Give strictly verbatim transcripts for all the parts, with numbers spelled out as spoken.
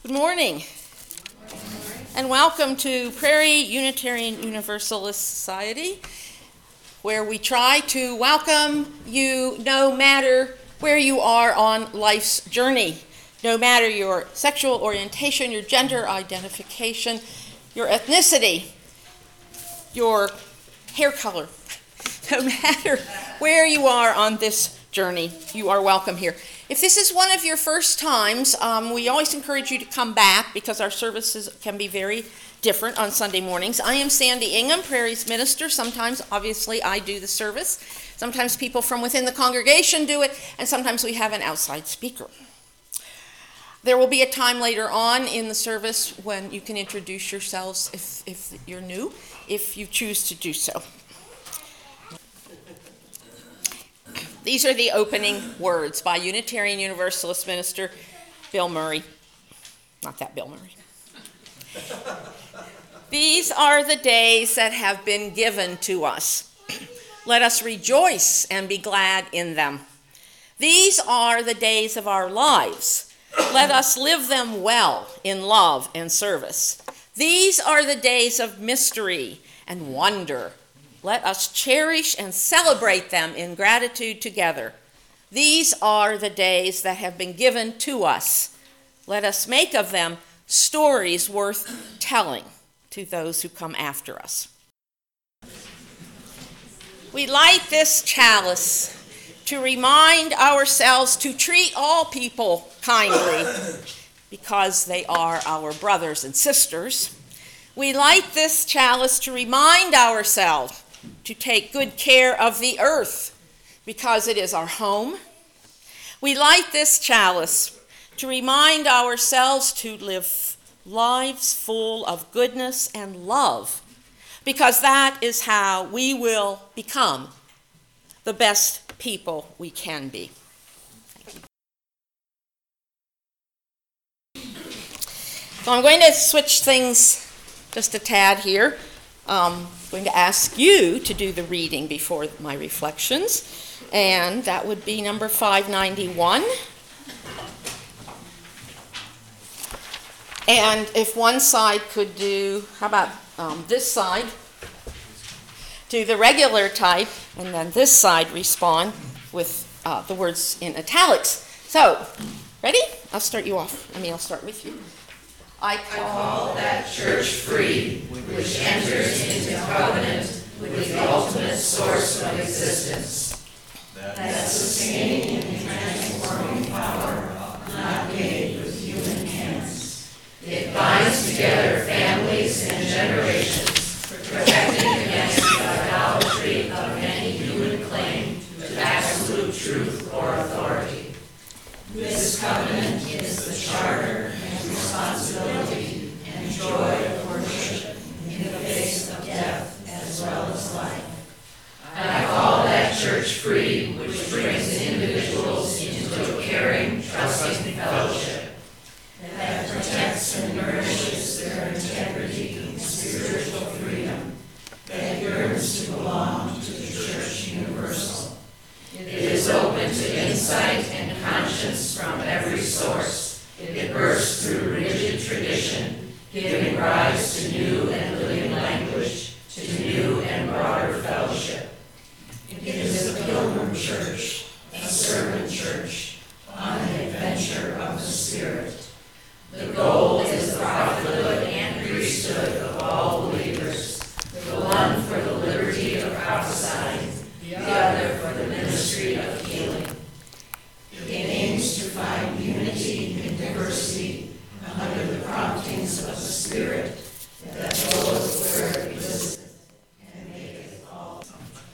Good morning, and welcome to Prairie Unitarian Universalist Society, where we try to welcome you no matter where you are on life's journey, no matter your sexual orientation, your gender identification, your ethnicity, your hair color. No matter where you are on this journey, you are welcome here. If this is one of your first times, um, we always encourage you to come back because our services can be very different on Sunday mornings. I am Sandy Ingham, Prairie's minister. Sometimes, obviously, I do the service. Sometimes people from within the congregation do it, and sometimes we have an outside speaker. There will be a time later on in the service when you can introduce yourselves if, if you're new, if you choose to do so. These are the opening words by Unitarian Universalist minister Bill Murray. Not that Bill Murray. These are the days that have been given to us. Let us rejoice and be glad in them. These are the days of our lives. Let us live them well in love and service. These are the days of mystery and wonder. Let us cherish and celebrate them in gratitude together. These are the days that have been given to us. Let us make of them stories worth telling to those who come after us. We light this chalice to remind ourselves to treat all people kindly because they are our brothers and sisters. We light this chalice to remind ourselves to take good care of the earth because it is our home. We light this chalice to remind ourselves to live lives full of goodness and love because that is how we will become the best people we can be. So I'm going to switch things just a tad here. Um, I'm going to ask you to do the reading before my reflections, and that would be number five ninety-one. And if one side could do, how about um, this side, do the regular type, and then this side respond with uh, the words in italics. So, ready? I'll start you off. I mean, I'll start with you. I call that church free, which enters into covenant with the ultimate source of existence, that sustaining and transforming power not made with human hands. It binds together families and generations, protecting against the idolatry of any human claim to absolute truth or authority. This covenant is the charter and responsibility and joy of worship in the face of death as well as life. I call that church free, which brings individuals into a caring, trusting fellowship that protects and nourishes their integrity and spiritual freedom, that yearns to belong to the Church Universal. It is open to insight and conscience from every source. It bursts through rigid tradition, giving rise to new and living language, to new and broader fellowship. It is a pilgrim church, a servant church, on an adventure of the Spirit. The goal is the prophethood and priesthood of all believers, the one for the liberty of prophesying, the other for the ministry of healing. It aims to find unity in diversity under the promptings of the Spirit that goes where it exists and maketh all.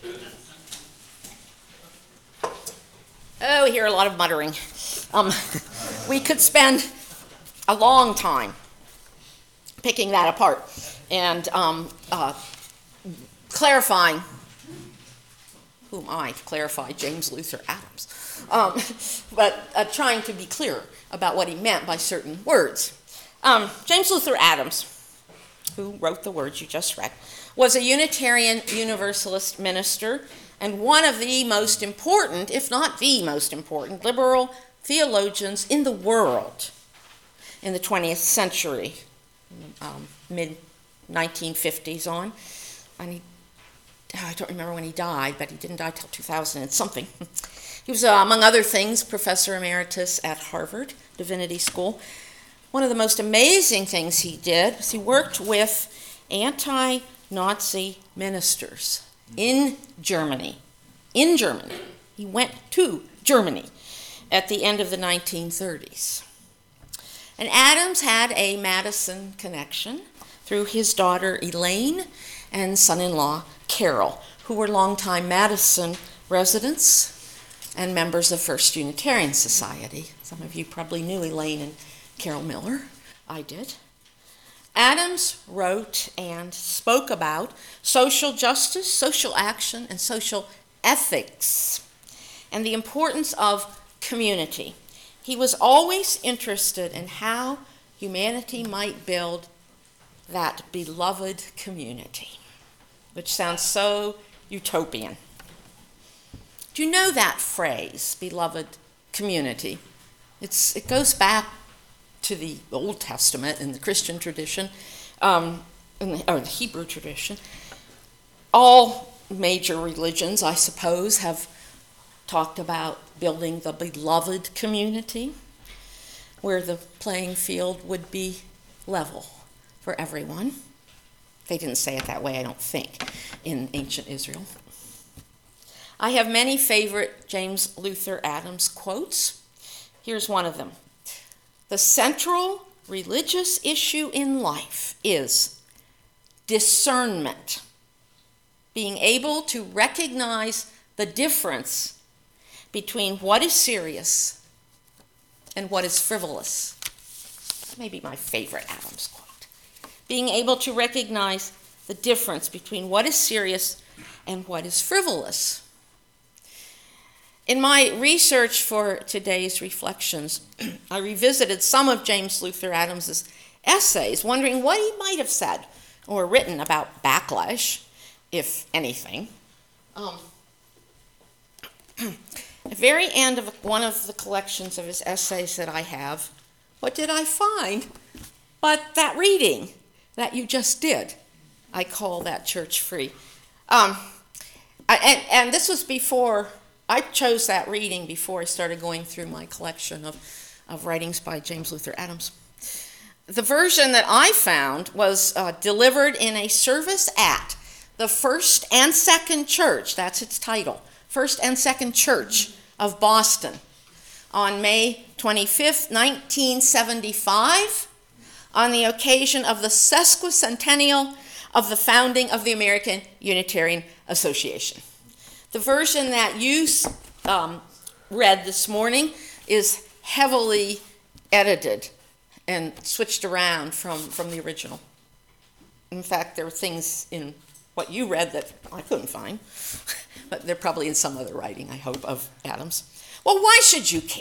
Oh, we hear a lot of muttering. Um, we could spend a long time picking that apart and um, uh, clarifying. Who am I to clarify James Luther Adams? Um, but uh, trying to be clear about what he meant by certain words. Um, James Luther Adams, who wrote the words you just read, was a Unitarian Universalist minister and one of the most important, if not the most important, liberal theologians in the world. in the twentieth century, um, mid nineteen fifties on. And he, I don't remember when he died, but he didn't die till two thousand and something. He was, uh, among other things, professor emeritus at Harvard Divinity School. One of the most amazing things he did was he worked with anti-Nazi ministers in Germany. In Germany. He went to Germany at the end of the nineteen thirties. And Adams had a Madison connection through his daughter Elaine and son-in-law Carol, who were longtime Madison residents and members of First Unitarian Society. Some of you probably knew Elaine and Carol Miller. I did. Adams wrote and spoke about social justice, social action, and social ethics, and the importance of community. He was always interested in how humanity might build that beloved community, which sounds so utopian. Do you know that phrase, beloved community? It's, it goes back to the Old Testament in the Christian tradition, um, in the, or the Hebrew tradition. All major religions, I suppose, have talked about building the beloved community where the playing field would be level for everyone. They didn't say it that way, I don't think, in ancient Israel. I have many favorite James Luther Adams quotes. Here's one of them. The central religious issue in life is discernment, being able to recognize the difference between what is serious and what is frivolous. Maybe my favorite Adams quote. Being able to recognize the difference between what is serious and what is frivolous. In my research for today's reflections, I revisited some of James Luther Adams's essays, wondering what he might have said or written about backlash, if anything. Um, at the very end of one of the collections of his essays that I have, what did I find but that reading that you just did? I call that Church Free. Um, I, and, and this was before... I chose that reading before I started going through my collection of, of writings by James Luther Adams. The version that I found was uh, delivered in a service at the First and Second Church, that's its title, First and Second Church of Boston, on May twenty-fifth, nineteen seventy-five, on the occasion of the sesquicentennial of the founding of the American Unitarian Association. The version that you um, read this morning is heavily edited and switched around from, from the original. In fact, there are things in what you read that I couldn't find, but they're probably in some other writing, I hope, of Adams. Well, why should you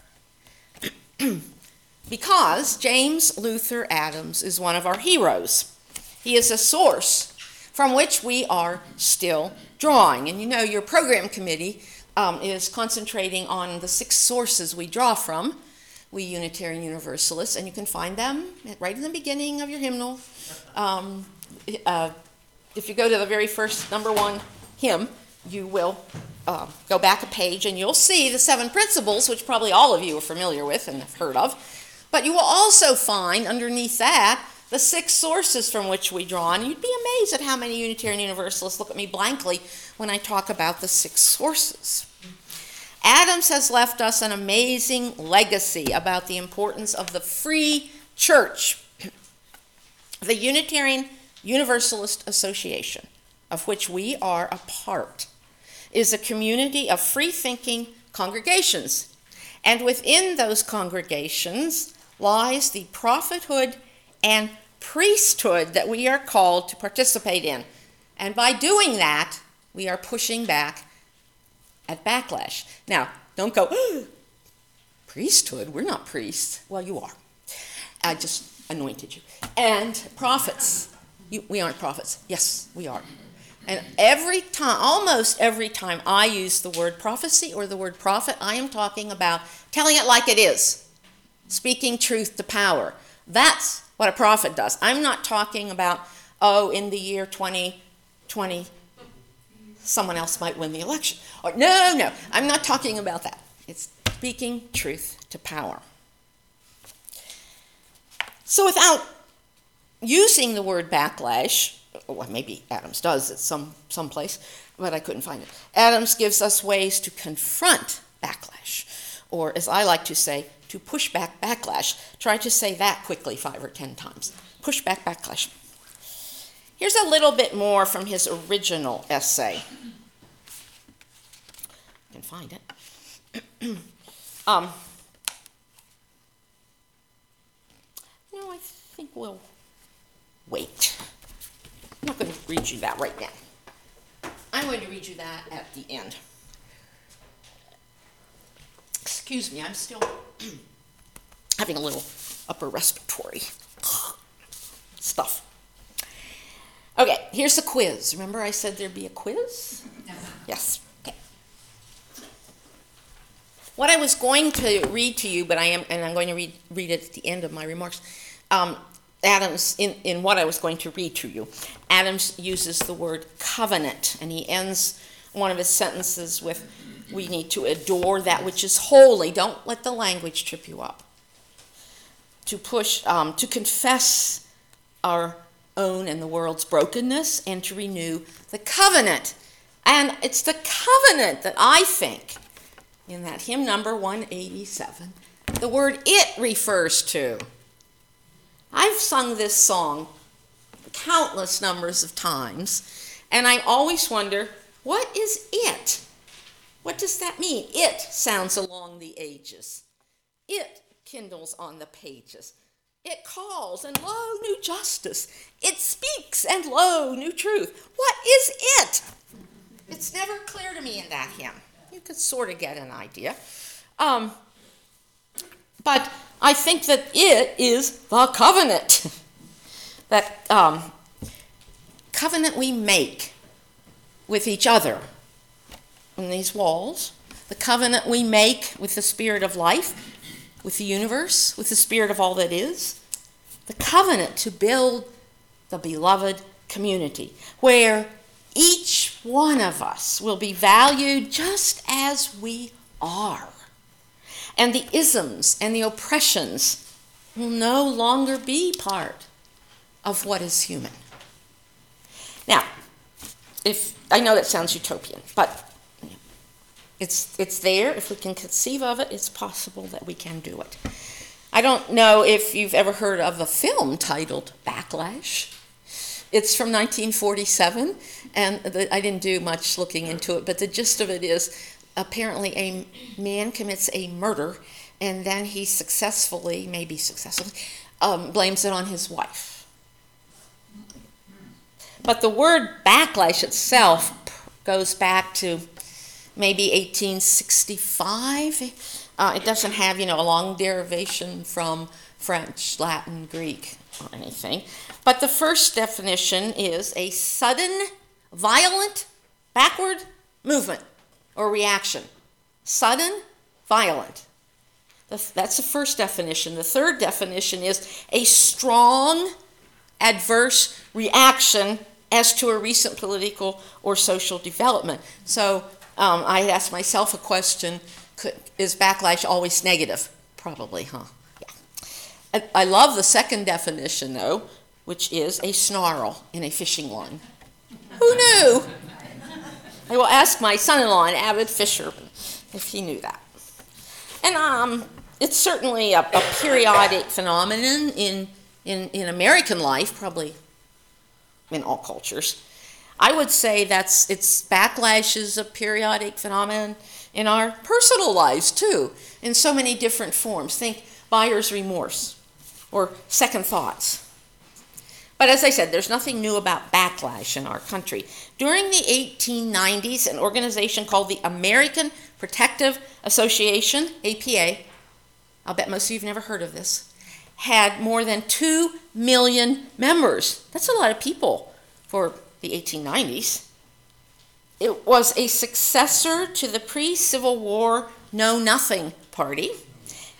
care? Because James Luther Adams is one of our heroes. He is a source from which we are still drawing. And you know, your program committee um, is concentrating on the six sources we draw from, we Unitarian Universalists, and you can find them right in the beginning of your hymnal. Um, uh, if you go to the very first number one hymn, you will uh, go back a page and you'll see the seven principles, which probably all of you are familiar with and have heard of. But you will also find underneath that the six sources from which we draw, and you'd be amazed at how many Unitarian Universalists look at me blankly when I talk about the six sources. Adams has left us an amazing legacy about the importance of the free church. The Unitarian Universalist Association, of which we are a part, is a community of free-thinking congregations, and within those congregations lies the prophethood and priesthood that we are called to participate in. And by doing that, we are pushing back at backlash. Now, don't go, oh, priesthood? We're not priests. Well, you are. I just anointed you. And prophets. You, we aren't prophets. Yes, we are. And every time, almost every time I use the word prophecy or the word prophet, I am talking about telling it like it is. speaking truth to power. That's what a prophet does. I'm not talking about, oh, in the year twenty twenty, someone else might win the election. Or, no, no, I'm not talking about that. It's speaking truth to power. So without using the word backlash, well, maybe Adams does at some someplace, but I couldn't find it. Adams gives us ways to confront backlash, or as I like to say, to push back backlash. Try to say that quickly five or ten times. Push back backlash. Here's a little bit more from his original essay. I can find it. um, no, I think we'll wait. I'm not going to read you that right now. I'm going to read you that at the end. Excuse me, I'm still having a little upper respiratory stuff. Okay, here's the quiz. Remember I said there'd be a quiz? Yes. Okay. What I was going to read to you, but I am, and I'm going to read, read it at the end of my remarks. Um, Adams, in, in what I was going to read to you, Adams uses the word covenant, and he ends one of his sentences with, we need to adore that which is holy. Don't let the language trip you up. To push, um, to confess our own and the world's brokenness, and to renew the covenant. And it's the covenant that I think, in that hymn number one eighty-seven, the word it refers to. I've sung this song countless numbers of times, and I always wonder, what is it? What does that mean? It sounds along the ages. It kindles on the pages. It calls, and lo, new justice. It speaks, and lo, new truth. What is it? It's never clear to me in that hymn. You could sort of get an idea. Um, but I think that it is the covenant. That um, covenant we make with each other in these walls. The covenant we make with the spirit of life, with the universe, with the spirit of all that is. The covenant to build the beloved community, where each one of us will be valued just as we are. And the isms and the oppressions will no longer be part of what is human. Now, if I know that sounds utopian, but It's, it's there. If we can conceive of it, it's possible that we can do it. I don't know if you've ever heard of a film titled Backlash. It's from nineteen forty-seven, and the, I didn't do much looking into it, but the gist of it is apparently a man commits a murder, and then he successfully, maybe successfully, um, blames it on his wife. But the word backlash itself goes back to maybe eighteen sixty-five. Uh, it doesn't have, you know, a long derivation from French, Latin, Greek, or anything. But the first definition is a sudden, violent, backward movement or reaction. Sudden, violent. That's the first definition. The third definition is a strong, adverse reaction as to a recent political or social development. So Um, I asked myself a question, could, is backlash always negative? Probably, huh? Yeah. I, I love the second definition, though, which is a snarl in a fishing line. Who knew? I will ask my son-in-law, an avid fisherman, if he knew that. And um, it's certainly a, a periodic phenomenon in, in, in American life, probably in all cultures. I would say that's it's backlash is a periodic phenomenon in our personal lives too, in so many different forms. Think buyer's remorse or second thoughts. But as I said, there's nothing new about backlash in our country. During the eighteen nineties, an organization called the American Protective Association, A P A, I'll bet most of you have never heard of this, had more than two million members. That's a lot of people for the eighteen nineties. It was a successor to the pre-Civil War Know Nothing Party,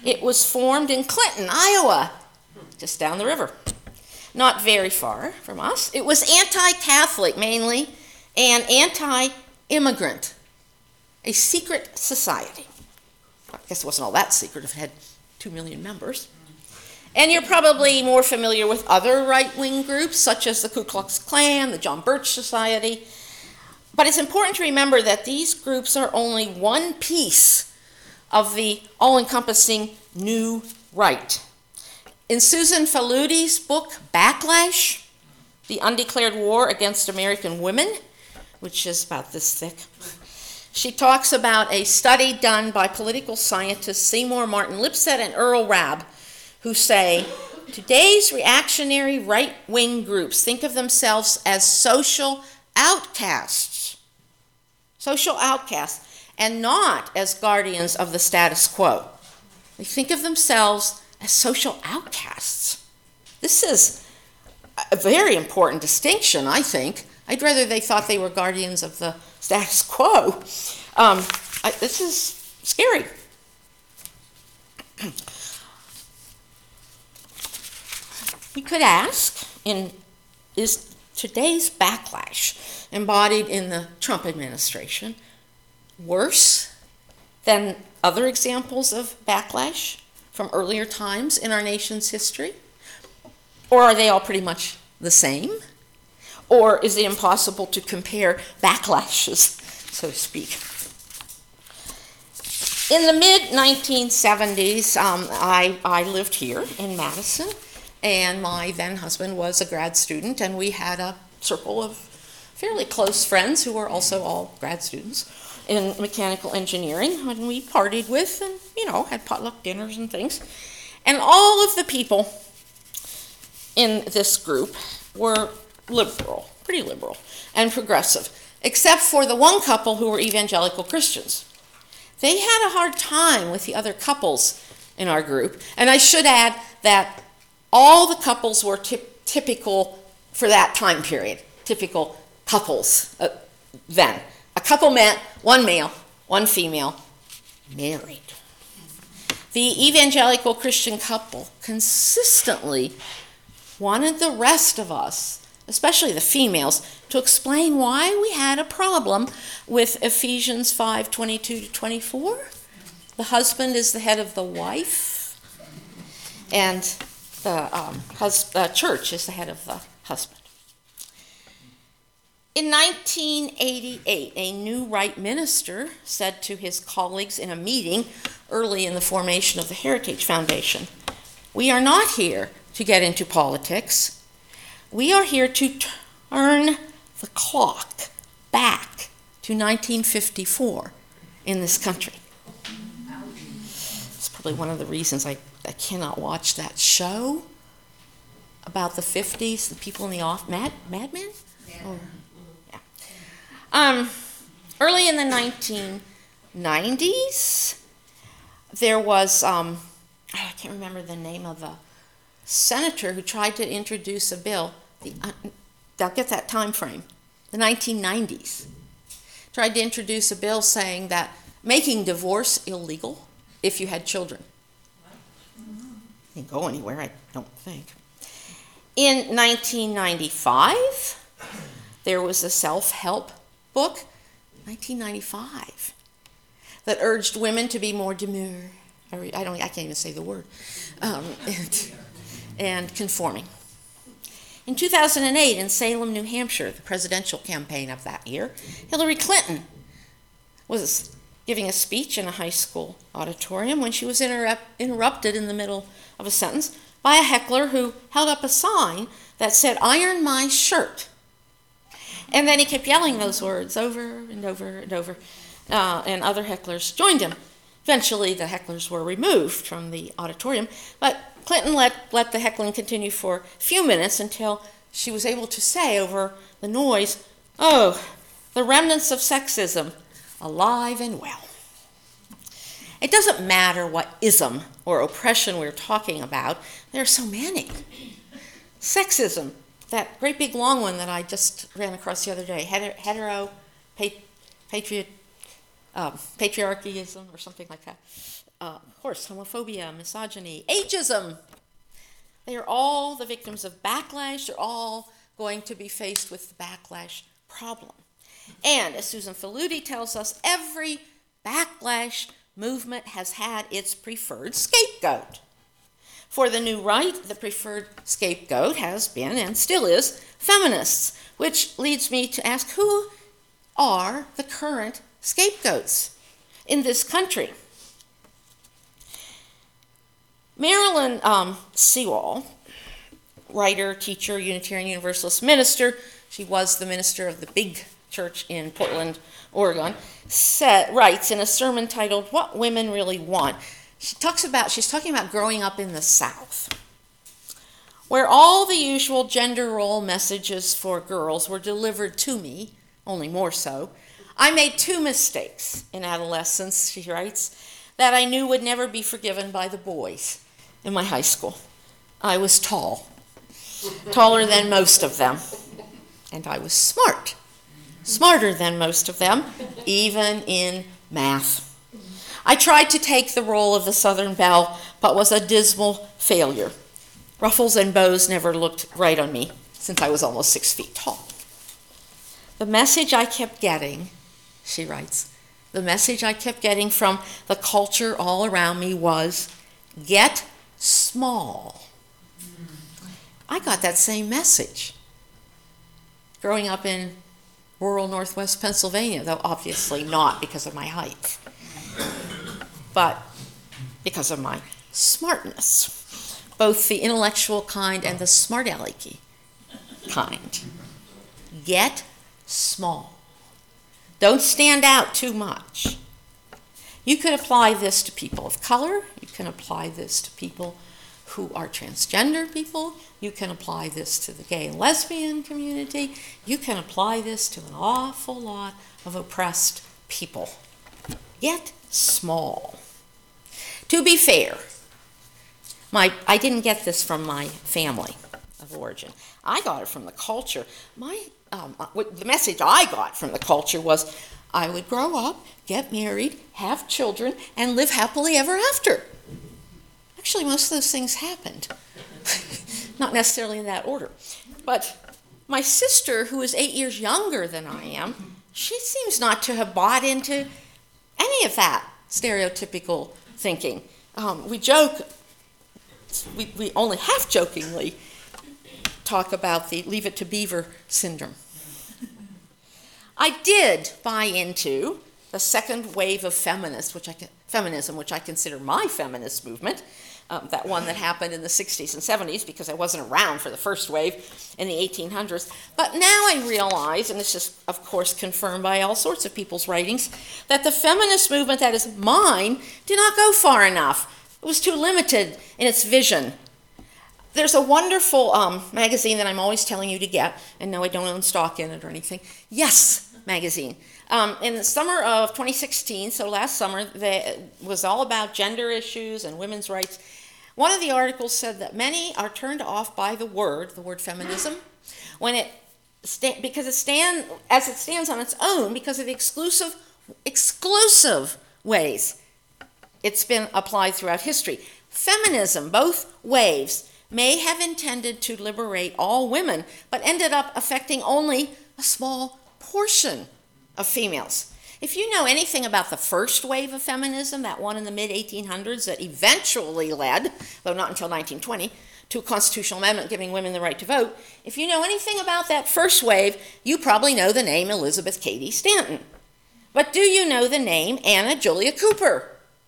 It was formed in Clinton, Iowa, just down the river, not very far from us. It was anti-Catholic mainly and anti-immigrant, a secret society. I guess it wasn't all that secret if it had two million members. And you're probably more familiar with other right-wing groups, such as the Ku Klux Klan, the John Birch Society. But it's important to remember that these groups are only one piece of the all-encompassing new right. In Susan Faludi's book, Backlash, The Undeclared War Against American Women, which is about this thick, she talks about a study done by political scientists Seymour Martin Lipset and Earl Rabb, who say, today's reactionary right-wing groups think of themselves as social outcasts, social outcasts, and not as guardians of the status quo. They think of themselves as social outcasts. This is a very important distinction, I think. I'd rather they thought they were guardians of the status quo. Um, I, this is scary. We could ask, in, is today's backlash embodied in the Trump administration worse than other examples of backlash from earlier times in our nation's history? Or are they all pretty much the same? Or is it impossible to compare backlashes, so to speak? In the mid nineteen seventies, um, I, I lived here in Madison, and my then husband was a grad student, and we had a circle of fairly close friends who were also all grad students in mechanical engineering, and we partied with and, you know, had potluck dinners and things. And all of the people in this group were liberal, pretty liberal, and progressive, except for the one couple who were evangelical Christians. They had a hard time with the other couples in our group, and I should add that all the couples were typ- typical for that time period, typical couples uh, then. A couple meant one male, one female, married. The evangelical Christian couple consistently wanted the rest of us, especially the females, to explain why we had a problem with Ephesians five twenty-two to twenty-four. The husband is the head of the wife, and the um, hus- uh, church is the head of the husband. In nineteen eighty-eight, a new right minister said to his colleagues in a meeting early in the formation of the Heritage Foundation, "We are not here to get into politics. We are here to turn the clock back to nineteen fifty-four in this country." It's probably one of the reasons I, I cannot watch that show about the fifties, the people in the off, Mad, Mad Men? Yeah. Oh, yeah. Um, early in the nineteen nineties, there was, um, oh, I can't remember the name of the senator who tried to introduce a bill, the, uh, I'll get that time frame, the nineteen nineties, tried to introduce a bill saying that making divorce illegal if you had children. Didn't go anywhere, I don't think. In nineteen ninety-five, there was a self-help book, nineteen ninety-five, that urged women to be more demure. I don't, I can't even say the word. Um, and, and conforming. In two thousand eight, in Salem, New Hampshire, the presidential campaign of that year, Hillary Clinton was giving a speech in a high school auditorium when she was interrupt, interrupted in the middle of a sentence by a heckler who held up a sign that said, "Iron my shirt." And then he kept yelling those words over and over and over, uh, and other hecklers joined him. Eventually, the hecklers were removed from the auditorium, but Clinton let, let the heckling continue for a few minutes until she was able to say over the noise, "Oh, the remnants of sexism, alive and well." It doesn't matter what ism or oppression we're talking about. There are so many. Sexism, that great big long one that I just ran across the other day, hetero, hetero pat, patriot, um, patriarchyism or something like that. uh, of course, homophobia, misogyny, ageism. They are all the victims of backlash. They're all going to be faced with the backlash problem. And as Susan Faludi tells us, every backlash movement has had its preferred scapegoat. For the new right, the preferred scapegoat has been and still is feminists, which leads me to ask, who are the current scapegoats in this country? Marilyn um, Sewall, writer, teacher, Unitarian Universalist minister, she was the minister of the big church in Portland, Oregon, said, writes in a sermon titled, What Women Really Want. She talks about, she's talking about growing up in the South, where all the usual gender role messages for girls were delivered to me, only more so. I made two mistakes in adolescence, she writes, that I knew would never be forgiven by the boys in my high school. I was tall, taller than most of them, and I was smart, smarter than most of them, even in math. I tried to take the role of the Southern Belle, but was a dismal failure. Ruffles and bows never looked right on me, since I was almost six feet tall. The message I kept getting, she writes, the message I kept getting from the culture all around me was, get small. I got that same message growing up in rural northwest Pennsylvania, though obviously not because of my height, but because of my smartness, both the intellectual kind and the smart alecky kind. Get small. Don't stand out too much. You could apply this to people of color. You can apply this to people who are transgender people. You can apply this to the gay and lesbian community. You can apply this to an awful lot of oppressed people. Get small. To be fair, my I didn't get this from my family of origin. I got it from the culture. My um, the message I got from the culture was I would grow up, get married, have children, and live happily ever after. Actually, most of those things happened. Not necessarily in that order. But my sister, who is eight years younger than I am, she seems not to have bought into any of that stereotypical thinking. Um, we joke, we, we only half-jokingly talk about the Leave It to Beaver syndrome. I did buy into the second wave of feminists, which I can, feminism, which I consider my feminist movement, um, that one that happened in the sixties and seventies, because I wasn't around for the first wave in the eighteen hundreds. But now I realize, and this is, of course, confirmed by all sorts of people's writings, that the feminist movement that is mine did not go far enough. It was too limited in its vision. There's a wonderful um, magazine that I'm always telling you to get, and no, I don't own stock in it or anything. Yes magazine. Um, in the summer of twenty sixteen, so last summer, it was all about gender issues and women's rights. One of the articles said that many are turned off by the word, the word feminism, when it sta- because it stand as it stands on its own because of the exclusive exclusive ways it's been applied throughout history. Feminism, both waves, may have intended to liberate all women, but ended up affecting only a small portion of females. If you know anything about the first wave of feminism, that one in the mid eighteen hundreds that eventually led, though not until nineteen twenty, to a constitutional amendment giving women the right to vote, if you know anything about that first wave, you probably know the name Elizabeth Cady Stanton. But do you know the name Anna Julia Cooper?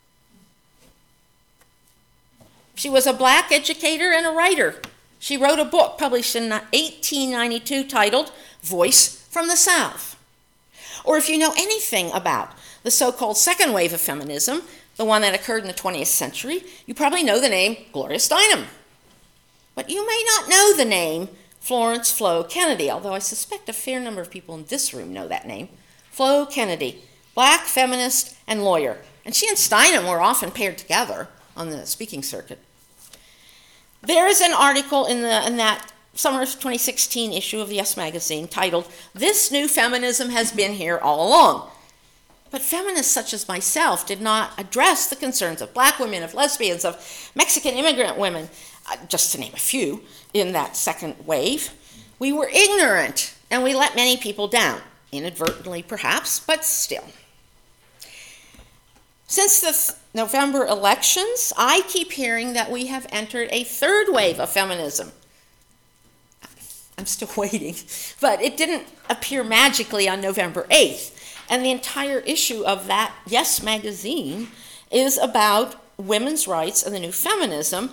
She was a black educator and a writer. She wrote a book published in eighteen ninety-two titled Voice from the South. Or if you know anything about the so-called second wave of feminism, the one that occurred in the twentieth century, you probably know the name Gloria Steinem. But you may not know the name Florence Flo Kennedy, although I suspect a fair number of people in this room know that name. Flo Kennedy, black feminist and lawyer. And she and Steinem were often paired together on the speaking circuit. There is an article in, the, in that summer twenty sixteen issue of Yes Magazine titled, This New Feminism Has Been Here All Along. But feminists such as myself did not address the concerns of black women, of lesbians, of Mexican immigrant women, uh, just to name a few, in that second wave. We were ignorant, and we let many people down, inadvertently perhaps, but still. Since the th- November elections, I keep hearing that we have entered a third wave of feminism. I'm still waiting, but it didn't appear magically on November eighth. And the entire issue of that Yes magazine is about women's rights and the new feminism.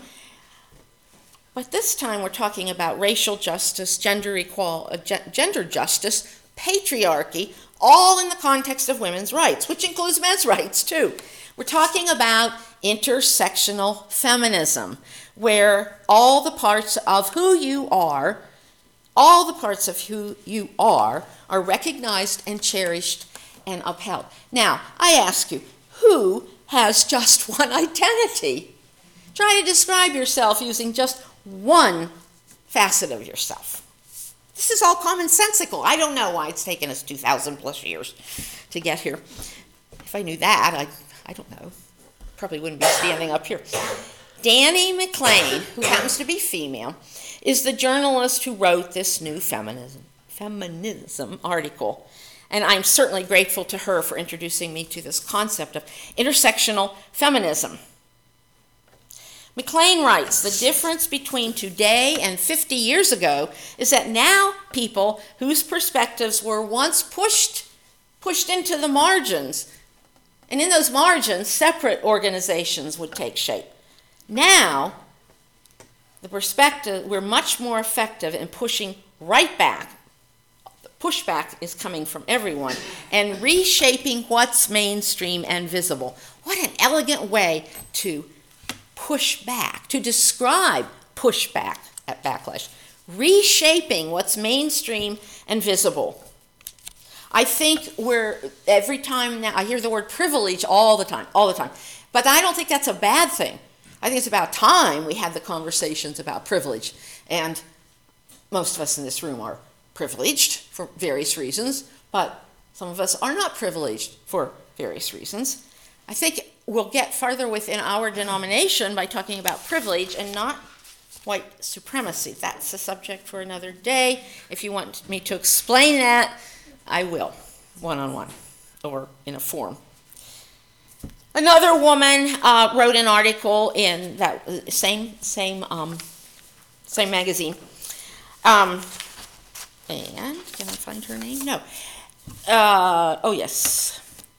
But this time we're talking about racial justice, gender equality, uh, gender justice, patriarchy, all in the context of women's rights, which includes men's rights too. We're talking about intersectional feminism, where all the parts of who you are, all the parts of who you are, are recognized and cherished and upheld. Now, I ask you, who has just one identity? Try to describe yourself using just one facet of yourself. This is all commonsensical. I don't know why it's taken us two thousand plus years to get here. If I knew that, I, I don't know. Probably wouldn't be standing up here. Dani McClain, who happens to be female, is the journalist who wrote this new feminism, feminism article. And I'm certainly grateful to her for introducing me to this concept of intersectional feminism. McClain writes, the difference between today and fifty years ago is that now people whose perspectives were once pushed, pushed into the margins, and in those margins, separate organizations would take shape. Now, the perspective, we're much more effective in pushing right back. Pushback is coming from everyone, and reshaping what's mainstream and visible. What an elegant way to push back, to describe pushback at backlash. Reshaping what's mainstream and visible. I think we're, every time now, I hear the word privilege all the time, all the time. But I don't think that's a bad thing. I think it's about time we had the conversations about privilege. And most of us in this room are privileged for various reasons, but some of us are not privileged for various reasons. I think we'll get farther within our denomination by talking about privilege and not white supremacy. That's a subject for another day. If you want me to explain that, I will, one-on-one, or in a forum. Another woman uh, wrote an article in that same same um, same magazine. Um, and can I find her name? No. Uh, oh yes.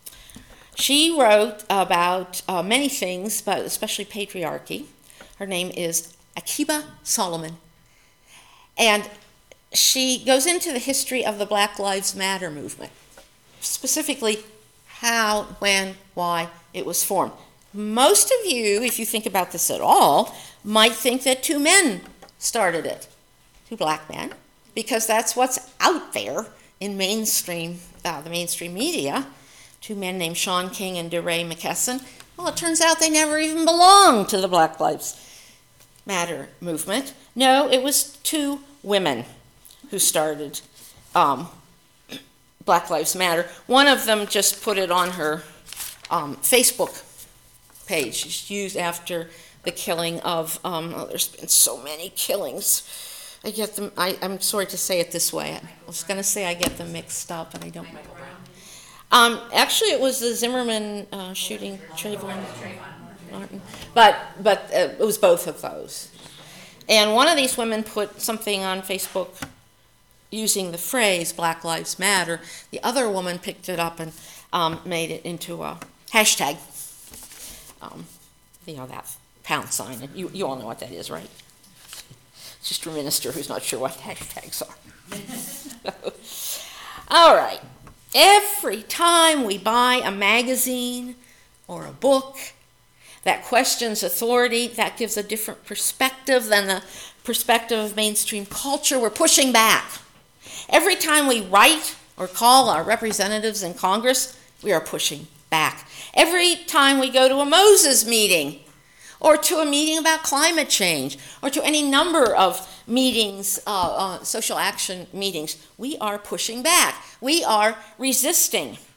She wrote about uh, many things, but especially patriarchy. Her name is Akiba Solomon, and she goes into the history of the Black Lives Matter movement, specifically how, when, why it was formed. Most of you, if you think about this at all, might think that two men started it, two black men, because that's what's out there in mainstream, uh, the mainstream media, two men named Shaun King and DeRay McKesson. Well, it turns out they never even belonged to the Black Lives Matter movement. No, it was two women who started um, Black Lives Matter. One of them just put it on her um, Facebook page. She's used after the killing of, um, oh, there's been so many killings. I get them, I, I'm sorry to say it this way. I was going to say I get them mixed up, but I don't. Um, actually, it was the Zimmerman uh, shooting, Trayvon Martin. But, but uh, it was both of those. And one of these women put something on Facebook using the phrase Black Lives Matter. The other woman picked it up and um, made it into a hashtag. Um, you know, that pound sign. And you, you all know what that is, right? It's just a minister who's not sure what hashtags are. All right. Every time we buy a magazine or a book that questions authority, that gives a different perspective than the perspective of mainstream culture, we're pushing back. Every time we write or call our representatives in Congress, we are pushing back. Every time we go to a Moses meeting, or to a meeting about climate change, or to any number of meetings, uh, uh, social action meetings, we are pushing back. We are resisting.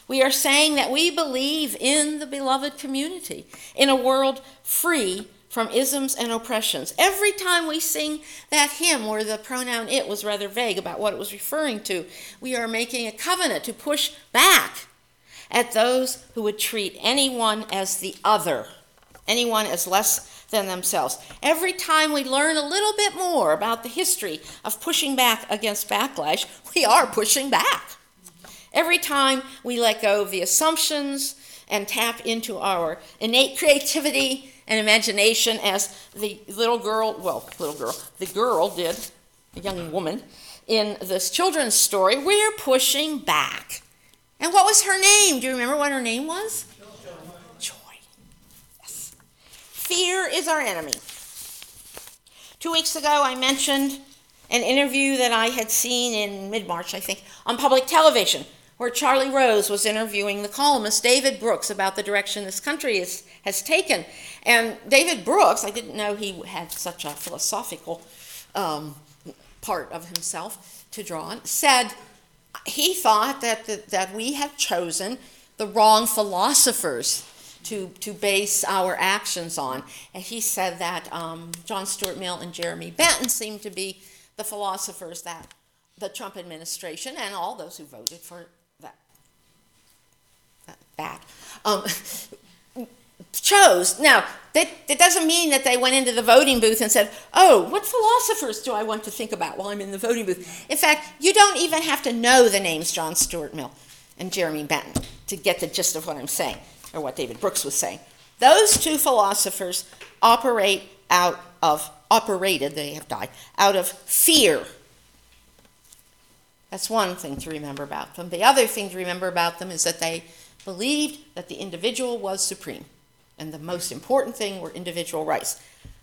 We are saying that we believe in the beloved community, in a world free from isms and oppressions. Every time we sing that hymn where the pronoun it was rather vague about what it was referring to, we are making a covenant to push back at those who would treat anyone as the other, anyone as less than themselves. Every time we learn a little bit more about the history of pushing back against backlash, we are pushing back. Every time we let go of the assumptions and tap into our innate creativity and imagination, as the little girl, well, little girl, the girl did, a young woman, in this children's story, we're pushing back. And what was her name? Do you remember what her name was? Joy. Joy. Yes. Fear is our enemy. Two weeks ago, I mentioned an interview that I had seen in mid-March, I think, on public television, where Charlie Rose was interviewing the columnist David Brooks about the direction this country is, has taken. And David Brooks, I didn't know he had such a philosophical um, part of himself to draw on, said he thought that, the, that we have chosen the wrong philosophers to, to base our actions on. And he said that um, John Stuart Mill and Jeremy Bentham seemed to be the philosophers that the Trump administration and all those who voted for that, that, that um, chose. Now, that, that doesn't mean that they went into the voting booth and said, oh, what philosophers do I want to think about while I'm in the voting booth? In fact, you don't even have to know the names John Stuart Mill and Jeremy Bentham to get the gist of what I'm saying, or what David Brooks was saying. Those two philosophers operate out of, operated, they have died, out of fear. That's one thing to remember about them. The other thing to remember about them is that they believed that the individual was supreme, and the most important thing were individual rights.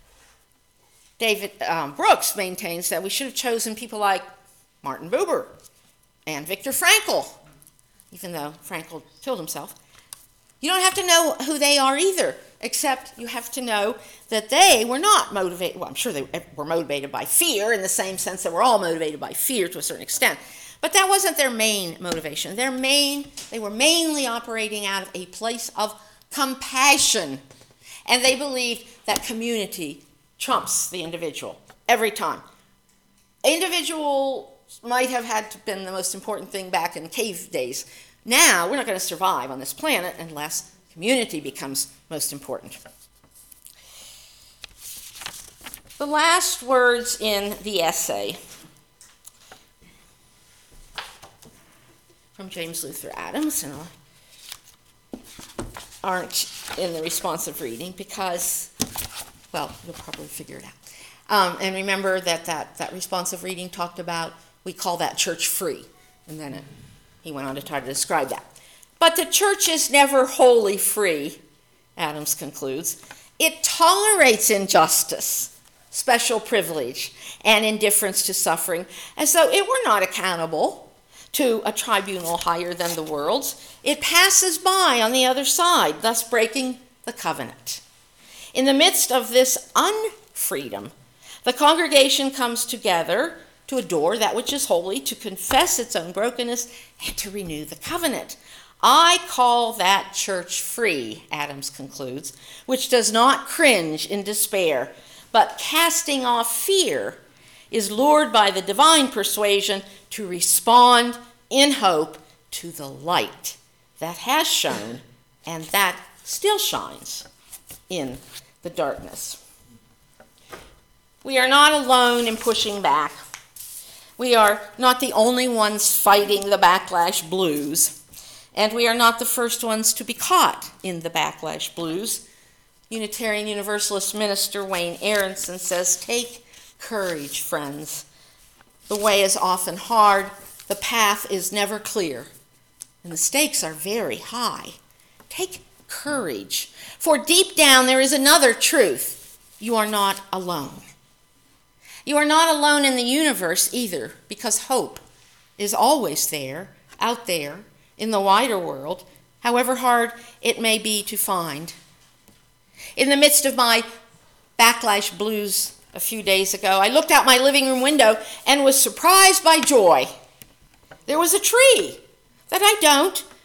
David um, Brooks maintains that we should have chosen people like Martin Buber and Viktor Frankl, even though Frankl killed himself. You don't have to know who they are either, except you have to know that they were not motivated, well, I'm sure they were motivated by fear in the same sense that we're all motivated by fear to a certain extent. But that wasn't their main motivation. Their main, they were mainly operating out of a place of compassion. And they believed that community trumps the individual every time. Individual might have had to been the most important thing back in cave days. Now, we're not going to survive on this planet unless community becomes most important. The last words in the essay from James Luther Adams and aren't in the responsive reading because, well, you'll probably figure it out. Um, and remember that, that that responsive reading talked about, we call that church free. And then it, he went on to try to describe that. But the church is never wholly free, Adams concludes. It tolerates injustice, special privilege, and indifference to suffering, as though it were not accountable to a tribunal higher than the world's. It passes by on the other side, thus breaking the covenant. In the midst of this unfreedom, the congregation comes together to adore that which is holy, to confess its own brokenness, and to renew the covenant. I call that church free, Adams concludes, which does not cringe in despair, but casting off fear, is lured by the divine persuasion to respond in hope to the light that has shone and that still shines in the darkness. We are not alone in pushing back. We are not the only ones fighting the backlash blues, and we are not the first ones to be caught in the backlash blues. Unitarian Universalist minister Wayne Aronson says, "Take courage, friends. The way is often hard, the path is never clear, and the stakes are very high. Take courage, for deep down there is another truth. You are not alone. You are not alone in the universe either, because hope is always there, out there, in the wider world, however hard it may be to find." In the midst of my backlash blues a few days ago, I looked out my living room window and was surprised by joy. There was a tree that I don't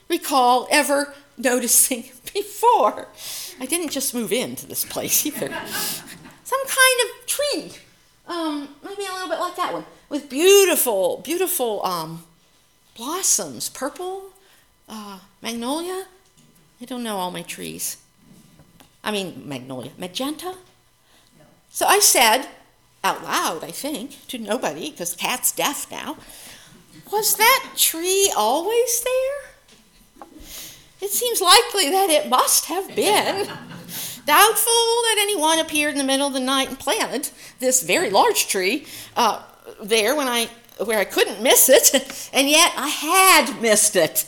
recall ever noticing before. I didn't just move into this place either. Some kind of tree, um, maybe a little bit like that one, with beautiful, beautiful um, blossoms, purple, uh, magnolia. I don't know all my trees. I mean, magnolia, magenta. So I said, out loud, I think, to nobody, because Kat's deaf now, was that tree always there? It seems likely that it must have been. Doubtful that anyone appeared in the middle of the night and planted this very large tree uh, there when I, where I couldn't miss it, and yet I had missed it.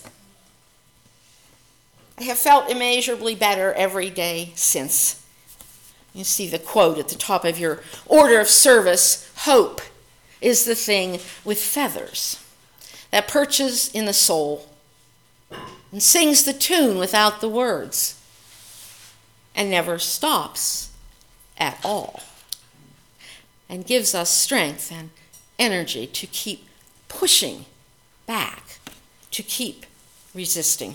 I have felt immeasurably better every day since. You see the quote at the top of your order of service, hope is the thing with feathers that perches in the soul and sings the tune without the words and never stops at all and gives us strength and energy to keep pushing back, to keep resisting.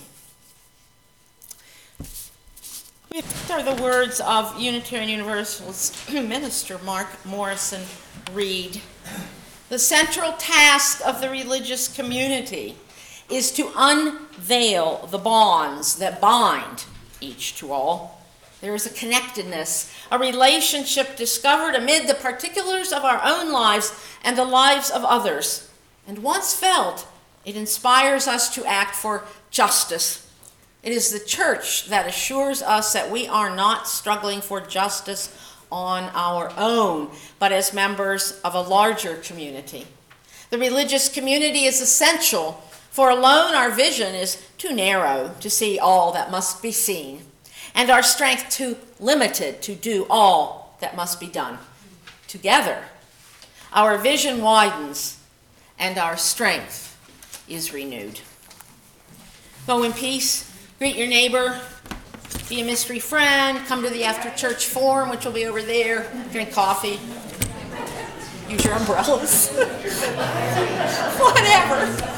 These are the words of Unitarian Universalist minister Mark Morrison Reed. The central task of the religious community is to unveil the bonds that bind each to all. There is a connectedness, a relationship discovered amid the particulars of our own lives and the lives of others. And once felt, it inspires us to act for justice. It is the church that assures us that we are not struggling for justice on our own, but as members of a larger community. The religious community is essential, for alone our vision is too narrow to see all that must be seen, and our strength too limited to do all that must be done. Together, our vision widens, and our strength is renewed. Go in peace. Greet your neighbor, be a mystery friend, come to the after-church forum, which will be over there, drink coffee, use your umbrellas, whatever.